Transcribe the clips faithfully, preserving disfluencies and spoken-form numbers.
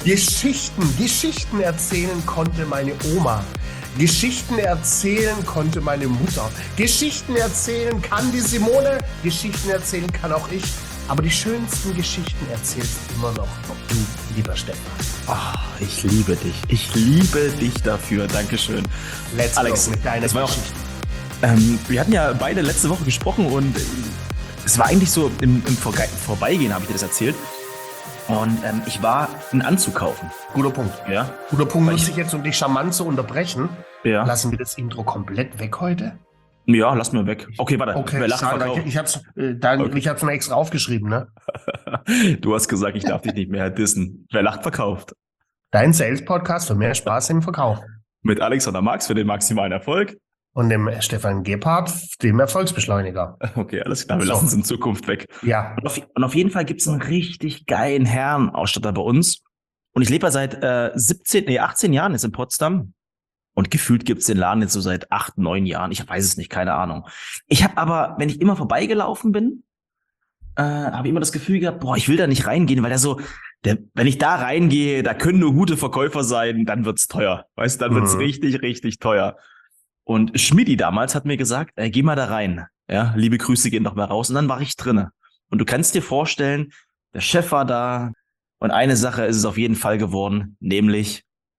Geschichten, Geschichten erzählen konnte meine Oma. Geschichten erzählen konnte meine Mutter. Geschichten erzählen kann die Simone. Geschichten erzählen kann auch ich. Aber die schönsten Geschichten erzählst immer noch du, lieber Stefan. Oh, ich liebe dich. Ich liebe dich dafür. Dankeschön. Let's Alex, go mit deiner das war auch, Geschichte. ähm, wir hatten ja beide letzte Woche gesprochen und es war eigentlich so im, im Vorge- Vorbeigehen, habe ich dir das erzählt. Und ähm, ich war einen Anzug kaufen. Guter Punkt. Ja. Guter Punkt, Weil muss ich- ich jetzt, um dich charmant zu unterbrechen. Ja. Lassen wir das Intro komplett weg heute? Ja, lass mir weg. Okay, warte. Okay, Wer lacht, schade, verkauft. ich hab's, äh, dann, Okay. ich hab's mir extra aufgeschrieben, ne? Du hast gesagt, ich darf dich nicht mehr dissen. Wer lacht, verkauft. Dein Sales-Podcast für mehr Spaß im Verkauf. Mit Alexander Marx für den maximalen Erfolg. Und dem Stefan Gebhardt, dem Erfolgsbeschleuniger. Okay, alles klar, wir So. lassen es in Zukunft weg. Ja, Und auf, und auf jeden Fall gibt es einen richtig geilen Herrenausstatter bei uns. Und ich lebe ja seit äh, siebzehn, nee, achtzehn Jahren jetzt in Potsdam. Und gefühlt gibt es den Laden jetzt so seit acht, neun Jahren. Ich weiß es nicht, keine Ahnung. Ich habe aber, wenn ich immer vorbeigelaufen bin, äh, habe ich immer das Gefühl gehabt, boah, ich will da nicht reingehen, weil der so, der, wenn ich da reingehe, da können nur gute Verkäufer sein, dann wird's teuer. Weißt du, dann wird's Mhm. richtig, richtig teuer. Und Schmidti damals hat mir gesagt, äh, geh mal da rein. Ja, liebe Grüße gehen doch mal raus. Und dann war ich drinne. Und du kannst dir vorstellen, der Chef war da. Und eine Sache ist es auf jeden Fall geworden, nämlich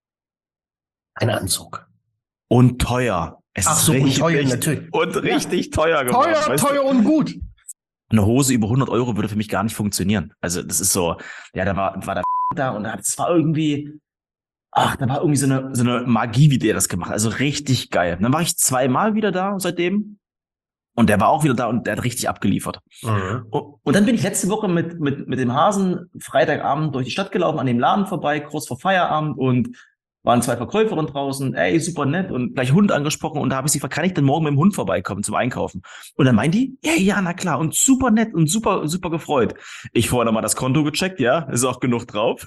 ein Anzug. und teuer. Es Ach ist so, und richtig, teuer, richtig- natürlich. Und richtig teuer geworden. Teuer, weißt du? teuer und gut. Eine Hose über hundert Euro würde für mich gar nicht funktionieren. Also das ist so, ja, da war, war der da und das war irgendwie, ach, da war irgendwie so eine, so eine Magie, wie der das gemacht hat. Also richtig geil. Und dann war ich zweimal wieder da seitdem und der war auch wieder da und der hat richtig abgeliefert. Mhm. Und, und dann bin ich letzte Woche mit, mit, mit dem Hasen Freitagabend durch die Stadt gelaufen, an dem Laden vorbei, kurz vor Feierabend und waren zwei Verkäuferinnen draußen, ey, super nett und gleich Hund angesprochen und da habe ich sie gefragt, kann ich denn morgen mit dem Hund vorbeikommen zum Einkaufen? Und dann meint die, ja, ja, na klar und super nett und super, super gefreut. Ich vorher nochmal das Konto gecheckt, ja, ist auch genug drauf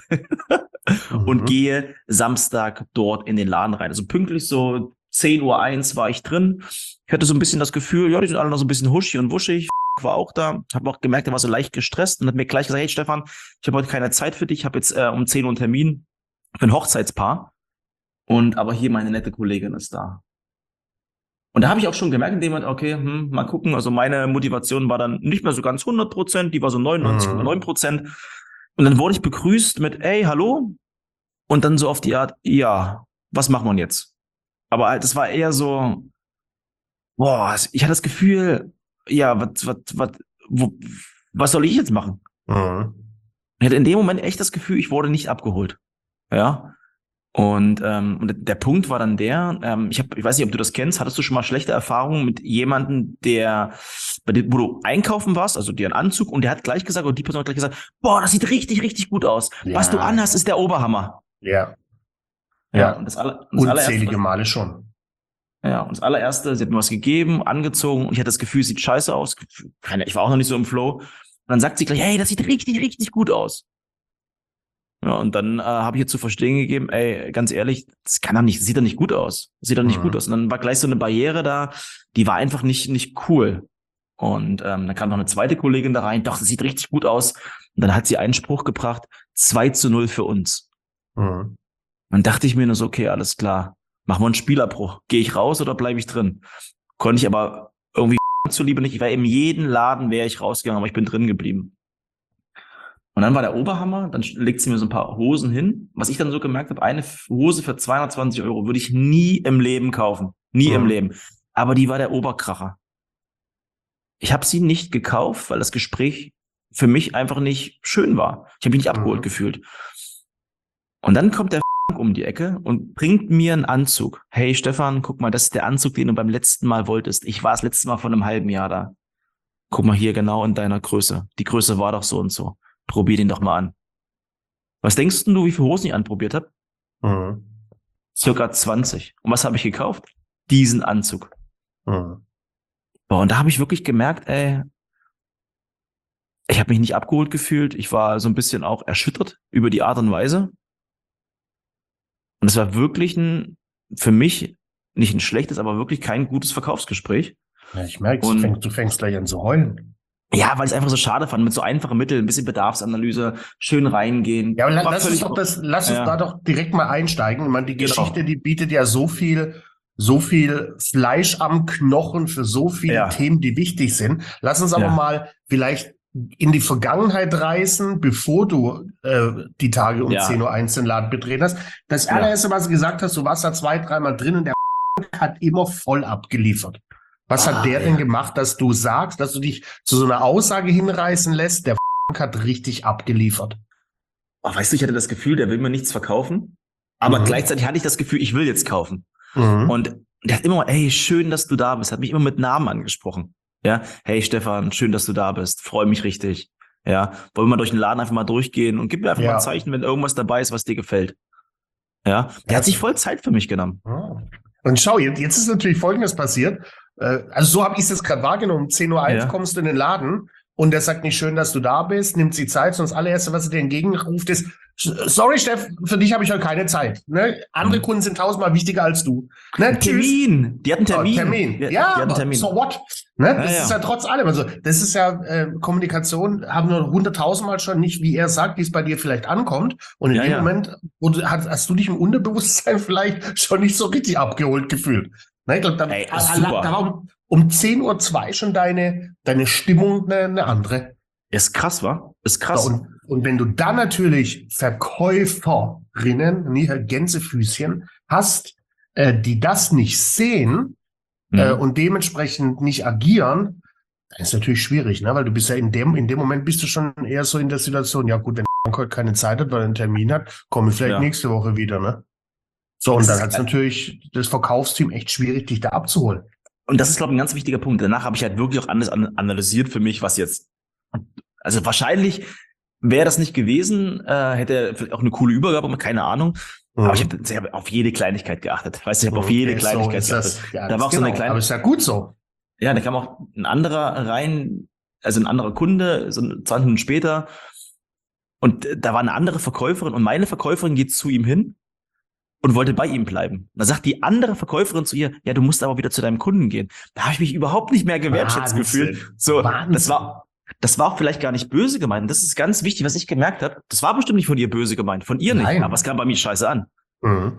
und Mhm. gehe Samstag dort in den Laden rein. Also pünktlich so zehn Uhr eins war ich drin. Ich hatte so ein bisschen das Gefühl, ja, die sind alle noch so ein bisschen huschig und wuschig. War auch da, habe auch gemerkt, er war so leicht gestresst und hat mir gleich gesagt, hey Stefan, ich habe heute keine Zeit für dich, ich habe jetzt äh, um zehn Uhr einen Termin für ein Hochzeitspaar. Und aber hier meine nette Kollegin ist da. Und da habe ich auch schon gemerkt, in dem Moment, okay, hm, mal gucken. Also meine Motivation war dann nicht mehr so ganz hundert Prozent, die war so neunundneunzig Komma neun Prozent. Und dann wurde ich begrüßt mit, ey, hallo. Und dann so auf die Art, ja, was macht man jetzt? Aber halt, das war eher so, boah, ich hatte das Gefühl, ja, was, was, was, wo, was soll ich jetzt machen? Mhm. Ich hatte in dem Moment echt das Gefühl, ich wurde nicht abgeholt. Ja. Und, ähm, und der Punkt war dann der, ähm, ich hab, ich weiß nicht, ob du das kennst, hattest du schon mal schlechte Erfahrungen mit jemandem, der, bei dem, wo du einkaufen warst, also dir einen Anzug, und der hat gleich gesagt, oder die Person hat gleich gesagt, boah, das sieht richtig, richtig gut aus. Ja. Was du anhast, ist der Oberhammer. Ja, Ja. Und das, aller, und das unzählige allererste, Male schon. ja, und das allererste, sie hat mir was gegeben, angezogen, und ich hatte das Gefühl, es sieht scheiße aus. Keine, ich war auch noch nicht so im Flow. Und dann sagt sie gleich, hey, das sieht richtig, richtig gut aus. Ja, und dann äh, habe ich ihr zu verstehen gegeben, ey, ganz ehrlich, das kann doch nicht, das sieht doch nicht gut aus. Das sieht doch nicht Mhm. gut aus. Und dann war gleich so eine Barriere da, die war einfach nicht, nicht cool. Und ähm, dann kam noch eine zweite Kollegin da rein, doch, das sieht richtig gut aus. Und dann hat sie einen Spruch gebracht, zwei zu null für uns. Mhm. Dann dachte ich mir nur so, okay, alles klar, machen wir einen Spielabbruch. Gehe ich raus oder bleibe ich drin? Konnte ich aber irgendwie zuliebe nicht. Ich war in jedem Laden, wäre ich rausgegangen, aber ich bin drin geblieben. Und dann war der Oberhammer, dann legt sie mir so ein paar Hosen hin. Was ich dann so gemerkt habe, eine Hose für zweihundertzwanzig Euro würde ich nie im Leben kaufen. Nie Mhm. im Leben. Aber die war der Oberkracher. Ich habe sie nicht gekauft, weil das Gespräch für mich einfach nicht schön war. Ich habe mich nicht abgeholt Mhm. gefühlt. Und dann kommt der um die Ecke und bringt mir einen Anzug. Hey Stefan, guck mal, das ist der Anzug, den du beim letzten Mal wolltest. Ich war das letzte Mal vor einem halben Jahr da. Guck mal hier genau in deiner Größe. Die Größe war doch so und so. Probier den doch mal an. Was denkst du, wie viele Hosen ich anprobiert habe? Mhm. Circa zwanzig. Und was habe ich gekauft? Diesen Anzug. Mhm. Boah, und da habe ich wirklich gemerkt, ey, ich habe mich nicht abgeholt gefühlt. Ich war so ein bisschen auch erschüttert über die Art und Weise. Und es war wirklich ein, für mich nicht ein schlechtes, aber wirklich kein gutes Verkaufsgespräch. Ja, ich merke, Und- du fängst, du fängst gleich an zu heulen. Ja, weil ich es einfach so schade fand, mit so einfachen Mitteln, ein bisschen Bedarfsanalyse, schön reingehen. Ja, aber la- War lass uns völlig- doch das, lass uns Ja. da doch direkt mal einsteigen. Ich meine, die Genau. Geschichte, die bietet ja so viel, so viel Fleisch am Knochen für so viele Ja. Themen, die wichtig sind. Lass uns aber Ja. mal vielleicht in die Vergangenheit reisen, bevor du äh, die Tage um Ja. zehn Uhr eins den Laden betreten hast. Das Ja. allererste, was du gesagt hast, du warst da zwei, dreimal drin und der hat immer voll abgeliefert. Was Ah, hat der ja. denn gemacht, dass du sagst, dass du dich zu so einer Aussage hinreißen lässt, der hat richtig abgeliefert? Oh, weißt du, ich hatte das Gefühl, der will mir nichts verkaufen, aber Mhm. gleichzeitig hatte ich das Gefühl, ich will jetzt kaufen. Mhm. Und der hat immer, ey, schön, dass du da bist, hat mich immer mit Namen angesprochen. Ja, hey Stefan, schön, dass du da bist, freue mich richtig. Ja, wollen wir mal durch den Laden einfach mal durchgehen und gib mir einfach Ja. mal ein Zeichen, wenn irgendwas dabei ist, was dir gefällt. Ja, der Ja. hat sich voll Zeit für mich genommen. Ah. Und schau, jetzt, jetzt ist natürlich Folgendes passiert. Äh, Also so habe ich es jetzt gerade wahrgenommen. Um zehn Uhr eins Ja. kommst du in den Laden und der sagt nicht schön, dass du da bist, nimmt sich Zeit, sondern das allererste, was er dir entgegenruft, ist, sorry, Steff, für dich habe ich heute keine Zeit. Ne? Andere Mhm. Kunden sind tausendmal wichtiger als du. Ne? Ein Termin, die hatten Oh, Termin. Termin. Die, Ja, die hatten aber Termin. so what? Ne? Das Ja, ist ja. ja trotz allem. Also, das ist ja äh, Kommunikation, haben wir hunderttausendmal schon nicht, wie er sagt, wie es bei dir vielleicht ankommt. Und in Ja, dem ja. Moment wo du, hast, hast du dich im Unterbewusstsein vielleicht schon nicht so richtig abgeholt gefühlt. Ne? Ich glaube, da, Ey, da, super. da war um, um zehn Uhr zwei schon deine, deine Stimmung eine, eine andere. Ist krass, wa? Ist So, krass. und, und wenn du dann natürlich Verkäuferinnen, nicht Gänsefüßchen, hast, äh, die das nicht sehen, äh, Mhm. und dementsprechend nicht agieren, dann ist natürlich schwierig, ne? Weil du bist ja in dem, in dem Moment bist du schon eher so in der Situation, ja gut, wenn heute keine Zeit hat, weil er einen Termin hat, komme ich vielleicht Ja. nächste Woche wieder, ne? So, und Das dann ist- hat es natürlich das Verkaufsteam echt schwierig, dich da abzuholen. Und das ist, glaube ich, ein ganz wichtiger Punkt. Danach habe ich halt wirklich auch alles an, analysiert für mich, was jetzt. Also wahrscheinlich wäre das nicht gewesen, äh, hätte er vielleicht auch eine coole Übergabe, aber keine Ahnung. Aber ich habe ich hab auf jede Kleinigkeit geachtet. Weißt du, ich habe auf jede Okay, Kleinigkeit so ist geachtet. das, ja, Da das war auch so eine genau. kleine- Aber ist ja gut so. Ja, da kam auch ein anderer rein, also ein anderer Kunde, so zwanzig Minuten später. Und äh, da war eine andere Verkäuferin und meine Verkäuferin geht zu ihm hin und wollte bei ihm bleiben. Da sagt die andere Verkäuferin zu ihr, ja, du musst aber wieder zu deinem Kunden gehen. Da habe ich mich überhaupt nicht mehr gewertschätzt Wahnsinn. gefühlt. So, Wahnsinn. das war, das war auch vielleicht gar nicht böse gemeint. Das ist ganz wichtig, was ich gemerkt habe. Das war bestimmt nicht von ihr böse gemeint, von ihr Nein. nicht. Aber es kam bei mir scheiße an. Mhm.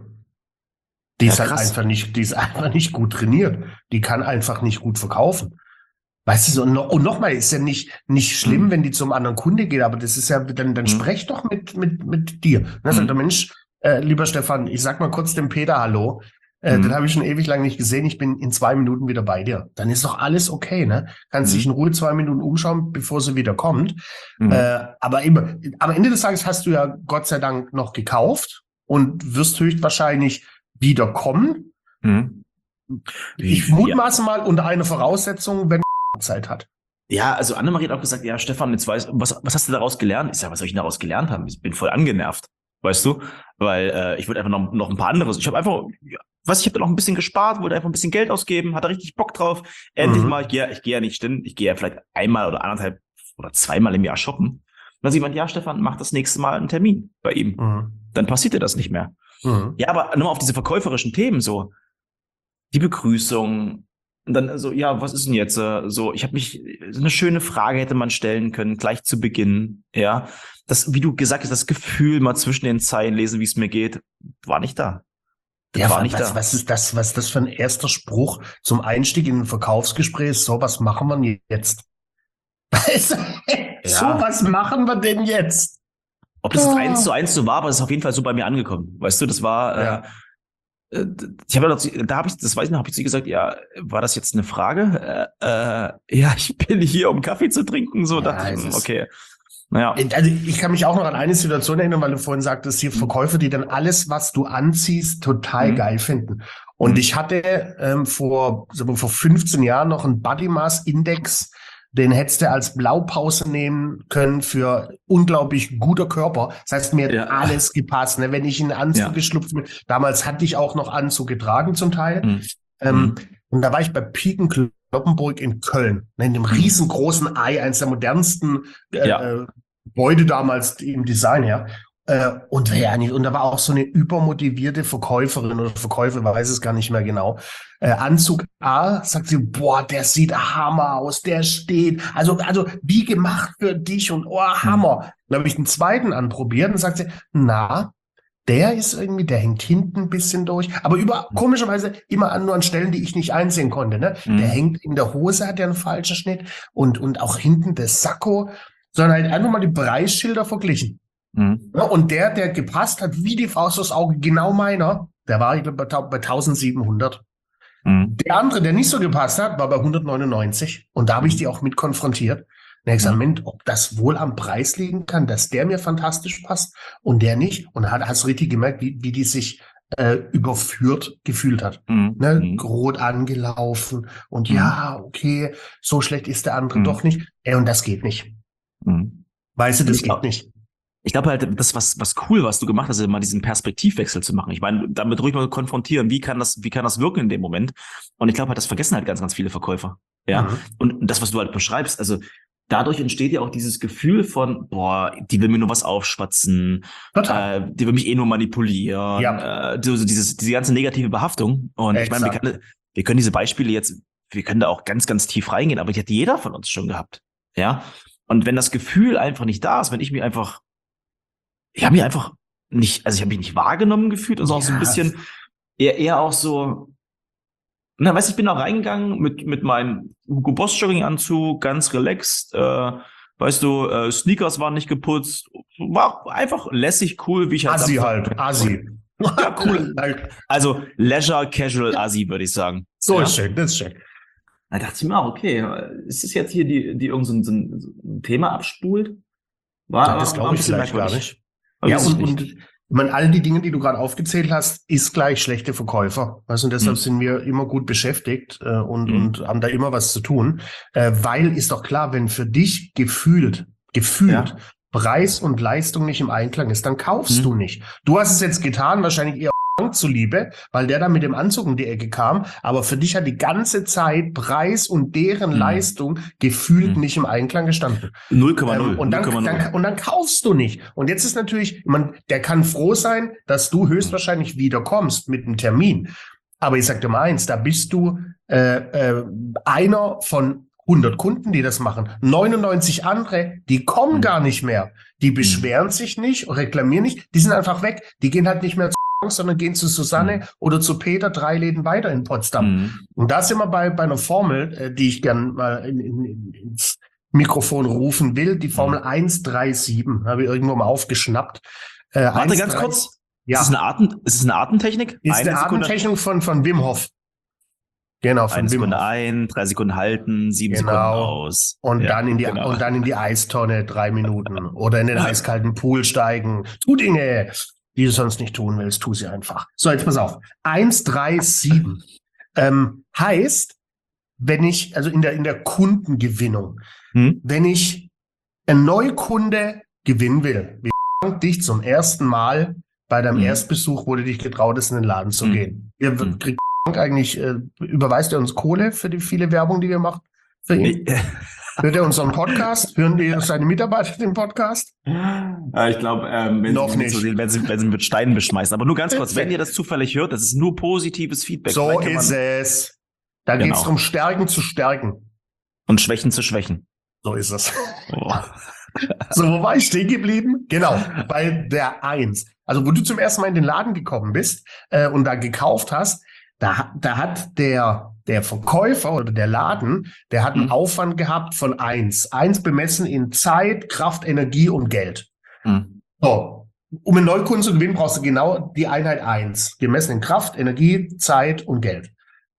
Die Ja, ist halt krass. einfach nicht, die ist einfach nicht gut trainiert. Die kann einfach nicht gut verkaufen. Weißt du, so, und, no, und nochmal, ist ja nicht, nicht schlimm, Mhm. wenn die zum anderen Kunde geht, aber das ist ja, dann, dann Mhm. sprech doch mit, mit, mit dir. Ne, sagt Mhm. der Mensch, äh, lieber Stefan, ich sag mal kurz dem Peter Hallo. Äh, Mhm. Den habe ich schon ewig lang nicht gesehen. Ich bin in zwei Minuten wieder bei dir. Dann ist doch alles okay, ne? Kannst Mhm. dich in Ruhe zwei Minuten umschauen, bevor sie wieder kommt. Mhm. Äh, aber immer, am Ende des Tages hast du ja Gott sei Dank noch gekauft und wirst höchstwahrscheinlich wieder kommen. Mhm. Ich Ja. mutmaße mal unter einer Voraussetzung, wenn Zeit hat. Ja, also Annemarie hat auch gesagt, ja, Stefan, jetzt weiß, was, was hast du daraus gelernt? Ich sage, was soll ich denn daraus gelernt haben? Ich bin voll angenervt, weißt du? Weil äh, ich wollte einfach noch, noch ein paar anderes. Ich habe einfach, ja, was, ich habe da noch ein bisschen gespart, wollte einfach ein bisschen Geld ausgeben, hatte richtig Bock drauf. Endlich Mhm. mal, ich gehe ich gehe ja nicht stimmt, ich gehe ja vielleicht einmal oder anderthalb oder zweimal im Jahr shoppen. Und dann sieht man, ja, Stefan, mach das nächste Mal einen Termin bei ihm. Mhm. Dann passiert dir das nicht mehr. Mhm. Ja, aber nochmal auf diese verkäuferischen Themen so. Die Begrüßung. Und dann so, ja, was ist denn jetzt? äh, So, ich habe mich, so eine schöne Frage hätte man stellen können, gleich zu Beginn. Ja, das, wie du gesagt hast, das Gefühl mal zwischen den Zeilen lesen, wie es mir geht, war nicht da. Das Ja, war was, nicht da. was ist das, was ist das für ein erster Spruch zum Einstieg in ein Verkaufsgespräch? So, was machen wir jetzt? Weißt du, So, was machen wir denn jetzt? Ob das jetzt Oh. eins zu eins so war, aber es ist auf jeden Fall so bei mir angekommen. Weißt du, das war, Ja. äh, äh, ich habe ja dazu, da habe ich, das weiß ich noch, habe ich zu ihr gesagt, ja, war das jetzt eine Frage? Äh, äh, ja, ich bin hier, um Kaffee zu trinken. So Ja, dachte ich, es hm, ist- okay. Naja. Also ich kann mich auch noch an eine Situation erinnern, weil du vorhin sagtest, hier Verkäufer, die dann alles, was du anziehst, total Mhm. geil finden. Und Mhm. ich hatte ähm, vor, sagen wir, vor fünfzehn Jahren noch einen Body Mass Index, den hättest du als Blaupause nehmen können für unglaublich guter Körper. Das heißt, mir hat Ja. alles gepasst. Ne? Wenn ich in einen Anzug Ja. geschlüpft bin, damals hatte ich auch noch Anzug getragen zum Teil. Mhm. Ähm, Mhm. Und da war ich bei Piken Kloppenburg in Köln, ne, in dem riesengroßen Ei, eines der modernsten äh, Ja. äh, Gebäude damals im Design her. Äh, und ja, nicht, und da war auch so eine übermotivierte Verkäuferin oder Verkäufer, weiß es gar nicht mehr genau. Äh, Anzug A, sagt sie, boah, der sieht Hammer aus, der steht, also, also wie gemacht für dich und oh, Hammer. Dann habe ich den zweiten anprobiert und sagt sie, na, der ist irgendwie, der hängt hinten ein bisschen durch, aber über, komischerweise immer an, nur an Stellen, die ich nicht einsehen konnte, ne? Mhm. Der hängt in der Hose, hat ja einen falschen Schnitt und, und auch hinten das Sakko, sondern halt einfach mal die Preisschilder verglichen. Mhm. Ja, und der, der gepasst hat, wie die Faust aufs Auge, genau meiner, der war ich glaub, bei, bei eintausendsiebenhundert. Mhm. Der andere, der nicht so gepasst hat, war bei hundertneunundneunzig. Und da habe ich die auch mit konfrontiert. Und er hat gesagt, Mensch, ob das wohl am Preis liegen kann, dass der mir fantastisch passt und der nicht. Und da hast du richtig gemerkt, wie, wie die sich äh, überführt gefühlt hat. Mhm. Ne? Mhm. Rot angelaufen und Mhm. ja, okay, so schlecht ist der andere Mhm. doch nicht. Ey, und das geht nicht. Mhm. Weißt du, das Ich geht glaub- nicht. Ich glaube halt, das, was, was cool, was du gemacht hast, ist mal diesen Perspektivwechsel zu machen. Ich meine, damit ruhig mal konfrontieren, wie kann das, wie kann das wirken in dem Moment? Und ich glaube halt, das vergessen halt ganz, ganz viele Verkäufer. Ja. Mhm. Und das, was du halt beschreibst, also dadurch entsteht ja auch dieses Gefühl von, boah, die will mir nur was aufschwatzen, Total. äh, die will mich eh nur manipulieren, Ja. äh, so, so dieses, diese ganze negative Behaftung. Und ich meine, wir Exakt. können, wir können diese Beispiele jetzt, wir können da auch ganz, ganz tief reingehen, aber die hat jeder von uns schon gehabt. Ja. Und wenn das Gefühl einfach nicht da ist, wenn ich mir einfach Ich habe mich einfach nicht, also ich habe mich nicht wahrgenommen gefühlt, also auch so ein Ja. bisschen eher, eher auch so, na, weißt du, ich bin da reingegangen mit, mit meinem Hugo Boss Jogginganzug, ganz relaxed, äh, weißt du, äh, Sneakers waren nicht geputzt, war einfach lässig, cool, wie ich halt Assi Samstag- halt, Assi. Ja, cool. Halt, Also Leisure Casual Assi, würde ich sagen. so ja. ist schön, das ist schön. Da dachte ich mir auch, okay, ist es jetzt hier die, die irgend so ein, so ein so ein Thema abspult? War, Ja, das war glaube ein ich bisschen vielleicht gar merkwürdig. nicht. Aber Ja, weiß ich und, nicht. und ich meine, all die Dinge, die du gerade aufgezählt hast, ist gleich schlechte Verkäufer. Also, und deshalb Mhm. sind wir immer gut beschäftigt äh, und, Mhm. und haben da immer was zu tun. Äh, weil ist doch klar, wenn für dich gefühlt, gefühlt Ja. Preis und Leistung nicht im Einklang ist, dann kaufst Mhm. du nicht. Du hast es jetzt getan, wahrscheinlich eher zuliebe, weil der dann mit dem Anzug um die Ecke kam, aber für dich hat die ganze Zeit Preis und deren Mhm. Leistung gefühlt Mhm. nicht im Einklang gestanden. null Komma null. Ähm, und, dann, null Komma null. dann, und dann kaufst du nicht. Und jetzt ist natürlich, man, der kann froh sein, dass du höchstwahrscheinlich wieder kommst mit einem Termin. Aber ich sag dir mal eins, da bist du äh, äh, einer von hundert Kunden, die das machen. neunundneunzig andere, die kommen Mhm. gar nicht mehr. Die beschweren sich nicht, reklamieren nicht, die sind einfach weg. Die gehen halt nicht mehr zu sondern gehen zu Susanne Mhm. oder zu Peter, drei Läden weiter in Potsdam. Mhm. Und da sind wir bei, bei einer Formel, äh, die ich gern mal in, in, in, ins Mikrofon rufen will. Die Formel Mhm. eins drei sieben habe ich irgendwo mal aufgeschnappt. Äh, Warte eins, ganz drei, kurz. Ja, Ist es eine Atem, ist es eine Atemtechnik? ist eine Sekunde, Atemtechnik von, von Wim Hof. Genau, von eine Wim Sekunde Hof. ein, drei Sekunden halten, sieben Genau. Sekunden aus. Und, Ja, dann in die, genau. und dann in die Eistonne drei Minuten oder in den eiskalten Pool steigen. Tu Dinge, die du sonst nicht tun willst, tu sie einfach. So, jetzt pass auf. eins drei sieben ähm, heißt, wenn ich, also in der, in der Kundengewinnung, Hm? wenn ich einen Neukunde gewinnen will, wie dich zum ersten Mal bei deinem Mhm. Erstbesuch, wo du dich getraut hast, in den Laden zu Mhm. gehen. Ihr Mhm. kriegt eigentlich, äh, überweist er uns Kohle für die viele Werbung, die wir machen? Für ihn? Hört er unseren Podcast? Hören die seine Mitarbeiter den Podcast? Ja, ich glaube, ähm, wenn, Noch sie, nicht. So sehen, wenn, sie, wenn sie mit Steinen beschmeißen. Aber nur ganz kurz, wenn ihr das zufällig hört, das ist nur positives Feedback. So Vielleicht kann ist man- es. Da Genau. geht es darum, Stärken zu stärken. Und Schwächen zu schwächen. So ist es. Oh. So, wo war ich stehen geblieben? Genau, bei der Eins. Also, wo du zum ersten Mal in den Laden gekommen bist äh, und da gekauft hast, da, da hat der, der Verkäufer oder der Laden, der hat einen Mhm. Aufwand gehabt von eins. Eins bemessen in Zeit, Kraft, Energie und Geld. Hm. So, um einen Neukunden zu gewinnen, brauchst du genau die Einheit eins. Gemessen in Kraft, Energie, Zeit und Geld.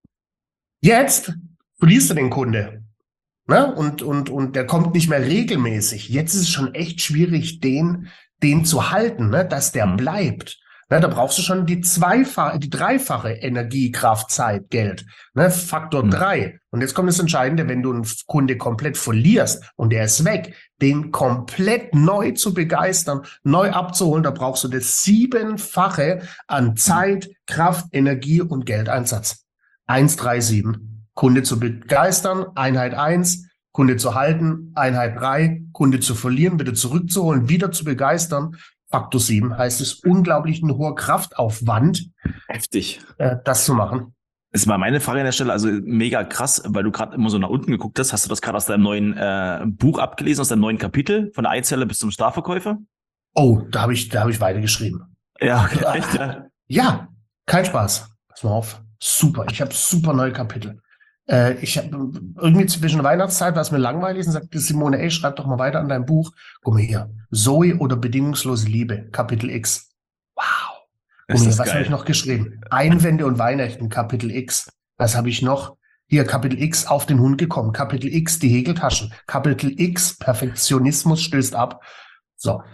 Jetzt verlierst du den Kunde. Ne? Und, und, und der kommt nicht mehr regelmäßig. Jetzt ist es schon echt schwierig, den, den zu halten, ne? Dass der Mhm. bleibt. Ne? Da brauchst du schon die zweifache, die dreifache Energie, Kraft, Zeit, Geld. Ne? Faktor Mhm. drei. Und jetzt kommt das Entscheidende, wenn du einen Kunde komplett verlierst und der ist weg, den komplett neu zu begeistern, neu abzuholen, da brauchst du das Siebenfache an Zeit, Kraft, Energie und Geldeinsatz. eins drei sieben. Kunde zu begeistern, Einheit eins, Kunde zu halten, Einheit drei, Kunde zu verlieren, wieder zurückzuholen, wieder zu begeistern, Faktor sieben heißt es, unglaublich ein hoher Kraftaufwand, Heftig. äh, das zu machen. Das war meine Frage an der Stelle, also mega krass, weil du gerade immer so nach unten geguckt hast. Hast du das gerade aus deinem neuen äh, Buch abgelesen, aus deinem neuen Kapitel, von der Eizelle bis zum Starverkäufer? Oh, da habe ich, da habe ich weitergeschrieben. Ja, okay, echt, ja. Ja, kein Spaß. Pass mal auf. Super. Ich habe super neue Kapitel. Äh, ich habe irgendwie zwischen Weihnachtszeit war es mir langweilig und sagte Simone, ey, schreib doch mal weiter an deinem Buch. Guck mal hier. Zoe oder bedingungslose Liebe, Kapitel X. Wow. Guck mal hier, was habe ich noch geschrieben? Einwände und Weihnachten, Kapitel X. Was habe ich noch? Hier, Kapitel X, auf den Hund gekommen. Kapitel X, die Häkeltaschen. Kapitel X, Perfektionismus stößt ab. So.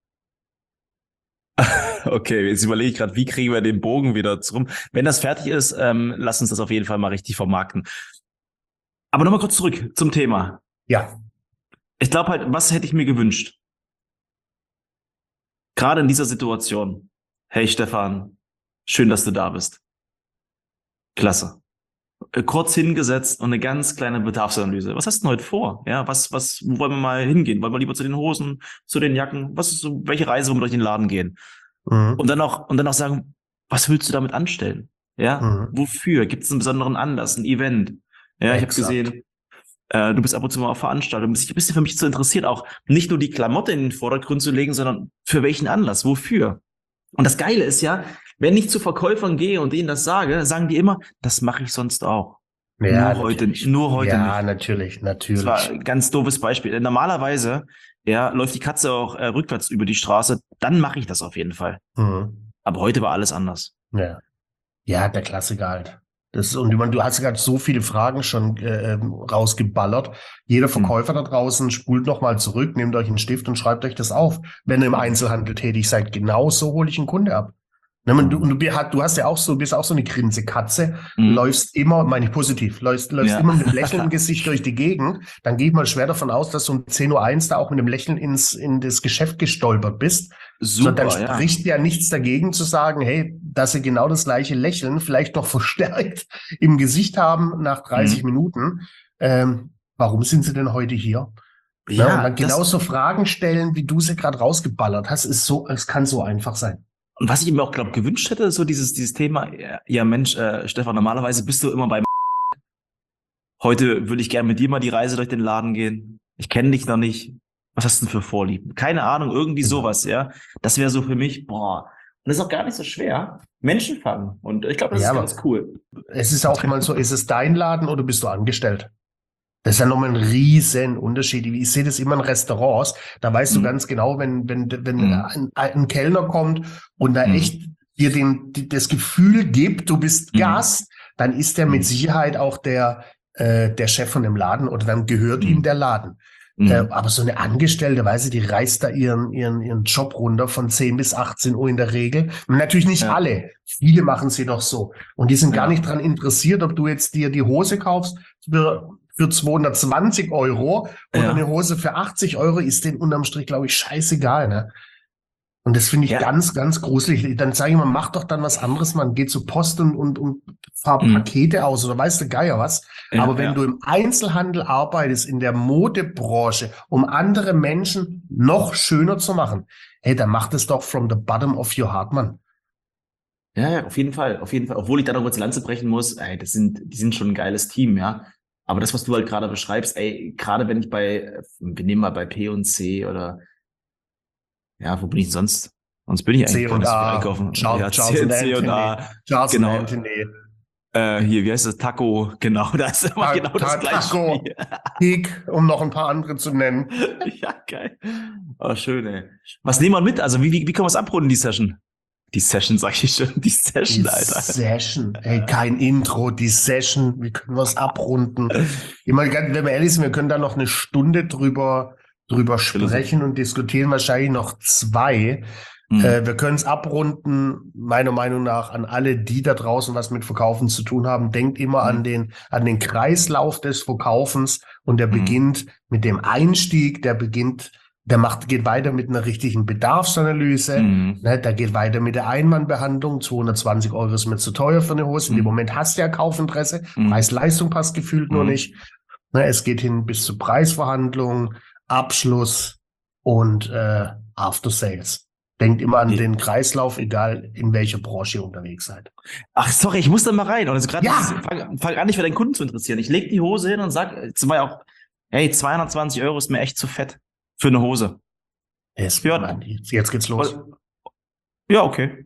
Okay, jetzt überlege ich gerade, wie kriegen wir den Bogen wieder rum. Wenn das fertig ist, ähm, lass uns das auf jeden Fall mal richtig vermarkten. Aber nochmal kurz zurück zum Thema. Ja. Ich glaube halt, was hätte ich mir gewünscht? Gerade in dieser Situation. Hey Stefan, schön, dass du da bist. Klasse. Kurz hingesetzt und eine ganz kleine Bedarfsanalyse. Was hast du denn heute vor? Ja, was, was, wo wollen wir mal hingehen? Wollen wir lieber zu den Hosen, zu den Jacken? Was ist so, welche Reise wollen wir durch den Laden gehen? Mhm. Und dann auch, und dann auch sagen, was willst du damit anstellen? Ja, mhm. Wofür? Gibt es einen besonderen Anlass, ein Event? Ja, ich habe gesehen, äh, du bist ab und zu mal auf Veranstaltungen. Du bist ein bisschen für mich zu interessiert, auch nicht nur die Klamotte in den Vordergrund zu legen, sondern für welchen Anlass? Wofür? Und das Geile ist ja, wenn ich zu Verkäufern gehe und denen das sage, sagen die immer, das mache ich sonst auch. Ja, nur heute, nur heute ja, nicht. Ja, natürlich, natürlich. Das war ein ganz doofes Beispiel. Normalerweise, ja, läuft die Katze auch äh, rückwärts über die Straße, dann mache ich das auf jeden Fall. Mhm. Aber heute war alles anders. Ja, ja, der Klassiker halt. Das ist, und ich meine, du hast gerade so viele Fragen schon äh, rausgeballert. Jeder Verkäufer mhm. da draußen spult nochmal zurück, nehmt euch einen Stift und schreibt euch das auf. Wenn ihr im Einzelhandel tätig seid, genau so hole ich einen Kunde ab. Ne, man, du, du, du hast ja auch so, bist auch so eine Grinsekatze, mhm. läufst immer, meine ich positiv, läufst, läufst ja. immer mit einem Lächeln im Gesicht durch die Gegend, dann gehe ich mal schwer davon aus, dass du um zehn Uhr eins da auch mit einem Lächeln ins, in das Geschäft gestolpert bist. Super, so, dann spricht ja. ja nichts dagegen zu sagen, hey, dass sie genau das gleiche Lächeln vielleicht noch verstärkt im Gesicht haben nach dreißig mhm. Minuten. Ähm, warum sind sie denn heute hier? Ja, ja, und dann genauso Fragen stellen, wie du sie gerade rausgeballert hast, ist so, es kann so einfach sein. Und was ich mir auch, glaube gewünscht hätte, so dieses dieses Thema, ja Mensch, äh, Stefan, normalerweise bist du immer beim Heute würde ich gerne mit dir mal die Reise durch den Laden gehen. Ich kenne dich noch nicht. Was hast du denn für Vorlieben? Keine Ahnung, irgendwie sowas, ja. Das wäre so für mich, boah. Und das ist auch gar nicht so schwer. Menschen fangen. Und ich glaube, das ja, ist ganz cool. Es ist auch immer so, ist es dein Laden oder bist du angestellt? Das ist ja nochmal ein riesen Unterschied. Ich sehe das immer in Restaurants. Da weißt mhm. du ganz genau, wenn, wenn, wenn mhm. ein, ein Kellner kommt und da mhm. echt dir den, die, das Gefühl gibt, du bist mhm. Gast, dann ist der mit Sicherheit auch der, äh, der Chef von dem Laden oder dann gehört mhm. ihm der Laden. Mhm. Äh, aber so eine Angestellte, weiß ich, die reißt da ihren, ihren, ihren Job runter von zehn bis achtzehn Uhr in der Regel. Und natürlich nicht ja. alle. Viele machen sie doch so. Und die sind ja. gar nicht dran interessiert, ob du jetzt dir die Hose kaufst für für zweihundertzwanzig Euro oder ja. eine Hose für achtzig Euro, ist denen unterm Strich, glaube ich, scheißegal, ne? Und das finde ich ja. ganz, ganz gruselig. Dann sage ich mal, mach doch dann was anderes, man geht zur Post und, und, und fahr mhm. Pakete aus oder weißt du Geier was. Ja, Aber wenn ja. du im Einzelhandel arbeitest, in der Modebranche, um andere Menschen noch schöner zu machen, hey, dann mach das doch from the bottom of your heart, Mann. Ja, ja, auf jeden Fall, auf jeden Fall. Obwohl ich da noch kurz Lanze brechen muss, ey, das sind, die sind schon ein geiles Team, ja. Aber das, was du halt gerade beschreibst, ey, gerade wenn ich bei, wir nehmen mal bei P und C oder, ja, wo bin ich sonst? Sonst bin ich eigentlich C und A, einkaufen. Charles, ja, Charles C, C und A. Charles genau. und Anthony. Äh, hier, wie heißt das? Taco, genau, das ist immer Ta- genau das Ta- gleiche. Taco, Peak, um noch ein paar andere zu nennen. Ja, geil. Oh, schön, ey. Was nehmen wir mit? Also, wie, wie, wie können wir es abrunden, die Session? Die Session, sag ich schon. Die Session, die Alter. Session. Ey, kein Intro, die Session. Wie können wir es abrunden? Ich meine, wenn wir ehrlich sind, wir können da noch eine Stunde drüber, drüber sprechen und diskutieren, wahrscheinlich noch zwei. Mhm. Äh, wir können es abrunden, meiner Meinung nach, an alle, die da draußen was mit Verkaufen zu tun haben. Denkt immer mhm. an den, an den Kreislauf des Verkaufens und der mhm. beginnt mit dem Einstieg, der beginnt Der macht, geht weiter mit einer richtigen Bedarfsanalyse. Mhm. Ne, der geht weiter mit der Einwandbehandlung. zweihundertzwanzig Euro ist mir zu teuer für eine Hose. Mhm. In dem Moment hast du ja Kaufinteresse. Mhm. Preis-Leistung passt gefühlt mhm. nur nicht. Ne, es geht hin bis zu Preisverhandlungen, Abschluss und äh, After Sales. Denkt immer an Nee. den Kreislauf, egal in welcher Branche ihr unterwegs seid. Ach, sorry, ich muss da mal rein. Und also gerade Ja. dieses- fang, fang an, dich für deinen Kunden zu interessieren. Ich leg die Hose hin und sag, jetzt war ja auch, hey, zweihundertzwanzig Euro ist mir echt zu fett für eine Hose. Jetzt, Ja. Mann, jetzt, jetzt geht's los. Ja, okay.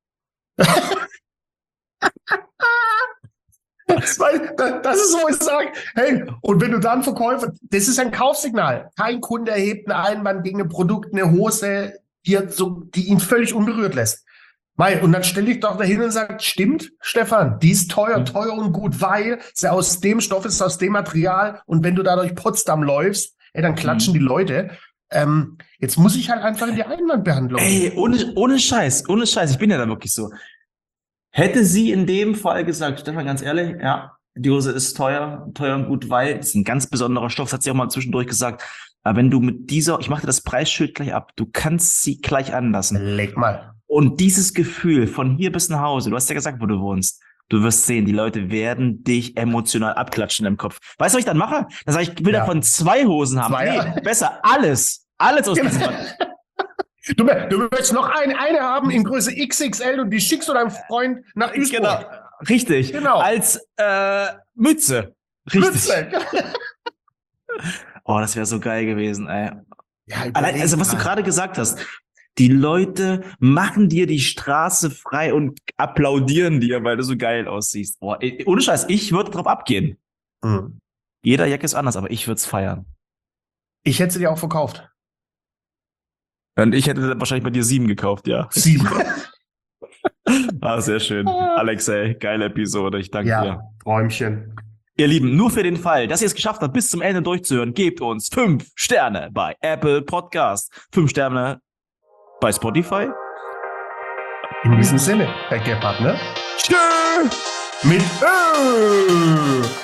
Das, weil- das ist so, wo ich sage, hey, und wenn du dann Verkäufer, das ist ein Kaufsignal. Kein Kunde erhebt einen Einwand gegen ein Produkt, eine Hose, die, er so, die ihn völlig unberührt lässt. Mei, und dann stelle ich doch dahin und sage, stimmt, Stefan, die ist teuer, Mhm. teuer und gut, weil sie aus dem Stoff ist, aus dem Material. Und wenn du da durch Potsdam läufst, ey, dann klatschen Mhm. die Leute. Ähm, jetzt muss ich halt einfach in die Einwandbehandlung. Ey, ohne, ohne Scheiß, ohne Scheiß, ich bin ja da wirklich so. Hätte sie in dem Fall gesagt, Stefan, ganz ehrlich, ja, die Hose ist teuer, teuer und gut, weil es ist ein ganz besonderer Stoff, das hat sie auch mal zwischendurch gesagt. Aber wenn du mit dieser, ich mache dir das Preisschild gleich ab, du kannst sie gleich anlassen. Leg mal. Und dieses Gefühl von hier bis nach Hause, du hast ja gesagt, wo du wohnst, du wirst sehen, die Leute werden dich emotional abklatschen im Kopf. Weißt du, was ich dann mache? Dann sage ich, ich will Ja. davon zwei Hosen haben. Zwei, ja. Nee, besser, alles. Alles aus Genau. diesem Band. Du, du willst noch eine, eine haben in Größe X X L und die schickst du deinem Freund nach Duisburg. Genau. Richtig. Genau. Als äh, Mütze. Richtig. Mütze. Oh, das wäre so geil gewesen, ey. Ja, Allein, also was du gerade gesagt hast, die Leute machen dir die Straße frei und applaudieren dir, weil du so geil aussiehst. Boah, ey, ohne Scheiß, ich würde drauf abgehen. Hm. Jeder Jack ist anders, aber ich würde es feiern. Ich hätte sie dir auch verkauft. Und ich hätte wahrscheinlich bei dir sieben gekauft, ja. Sieben. Ah, sehr schön. Alex, ey, geile Episode, ich danke dir. Ja, Träumchen. Ihr Lieben, nur für den Fall, dass ihr es geschafft habt, bis zum Ende durchzuhören, gebt uns fünf Sterne bei Apple Podcast, fünf Sterne bei Spotify. In diesem Sinne, Herr Gebhardt, ne? Tschö! Mit Ö.